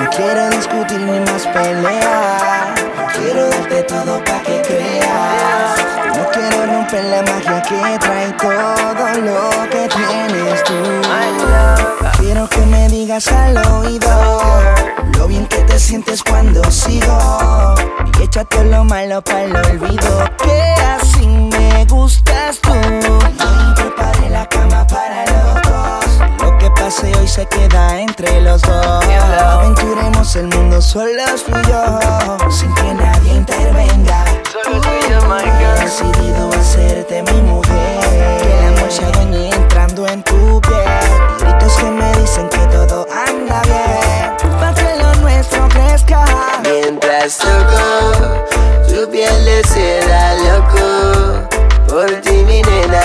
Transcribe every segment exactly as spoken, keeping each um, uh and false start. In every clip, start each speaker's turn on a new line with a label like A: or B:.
A: No quiero discutir ni más pelear. Quiero darte todo pa' que creas. No quiero romper la magia que trae todo lo que tienes tú. Quiero que me digas al oído lo bien que te sientes cuando sigo, y echa todo lo malo para el olvido, que así me gustas tú. Y preparé la cama para los dos. Lo que pase hoy se queda entre los dos. Aventuremos el mundo solos tú y yo, sin que nadie intervenga.
B: Solo tú y yo, my girl.
A: He decidido hacerte mi mujer, que el amor se adueñe entrando en tu piel. Gritos que me dicen que todo anda bien, pa' que lo nuestro crezca.
B: Mientras toco tu piel de seda, loco. Por ti, mi nena,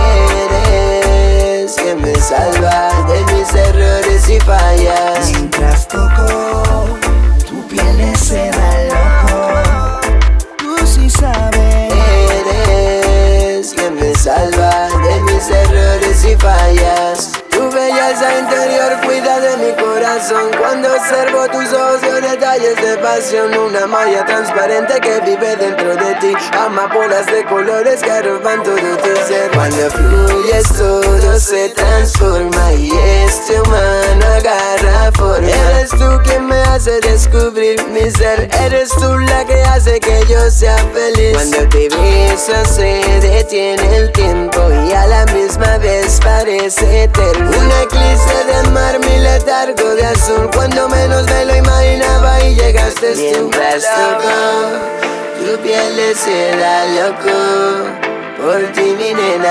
B: eres quien me salva de mis errores y fallas.
A: Mientras toco tu piel de seda, loco, tú sí sabes.
B: Eres quien me salva de mis errores y fallas. Tu belleza interior cuida de mi corazón. Cuando observo tus ojos con detalles de pasión, una malla transparente que vive dentro de ti, amapolas de colores que arropan todo tu ser. Cuando fluyes todo se transforma y este humano agarra forma. Eres tú quien me hace descubrir mi ser. Eres tú la que hace que yo sea feliz. Cuando te beso se detiene el tiempo y a la misma vez parece eterno. Un eclipse de mar, mi letargo de azul. Cuando menos me lo imaginaba y llegaste tú. Mientras toco tu piel de seda, loco. Por ti, mi nena,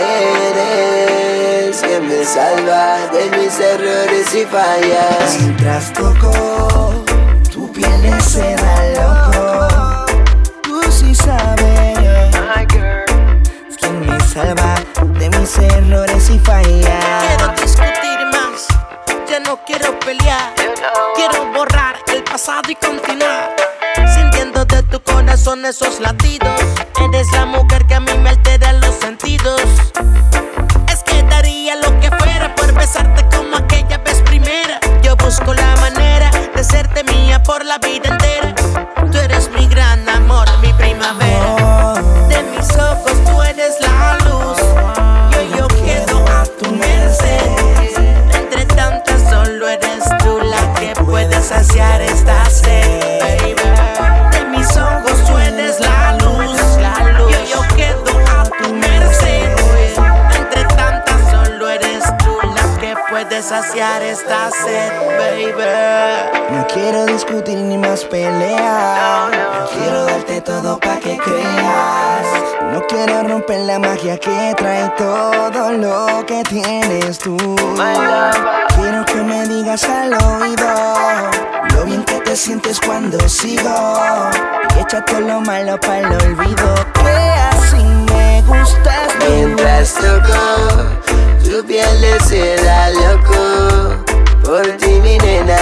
B: eres quien me salva de mis errores y fallas.
A: Mientras toco tu piel de seda, loco, tú sí sabes. Es quien me salva de mis errores y fallas.
C: Quiero discutir más, ya no quiero pelear. Quiero borrar el pasado y continuar, sintiendo de tu corazón esos latidos. Eres la mujer que a mí me altera los sentidos. Es que daría lo que fuera por besarte como aquella vez primera. Yo busco la manera de serte mía por la vida entera. Tú eres mi gran amor, mi primavera. De mis ojos tú eres la luz. Yo, yo quedo a tu merced. Entre tantas solo eres tú la que puede saciar esta sed, baby. De mis ojos tú eres la luz. Yo, yo quedo a tu merced. Entre tantas solo eres tú la que puede saciar esta sed, baby.
A: No quiero discutir ni más pelear. Quiero darte todo pa' que creas. No quiero romper la magia que trae todo lo que tienes tú. Quiero que me digas al oído lo bien que te sientes cuando sigo, y echa todo lo malo para el olvido, que así me gustas tú.
B: Mientras toco tu piel de seda, loco. Por ti, mi nena,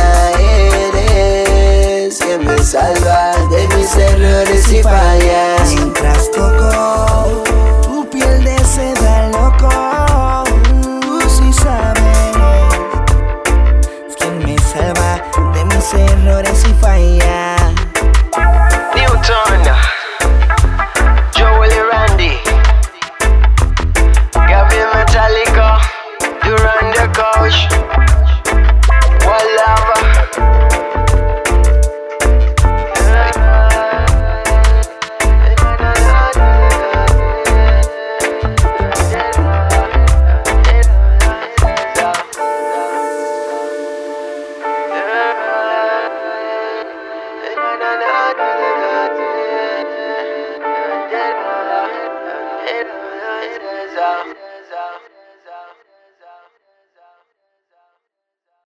B: eres quien me salva de mis errores y fallas.
A: Mientras toco tu piel de seda, loco, tú sí sabes. Es quien me salva de mis errores y fallas.
B: Newton, Joel y Randy, Gavin Metallica, Duran the Coach, One Lava. It is, uh,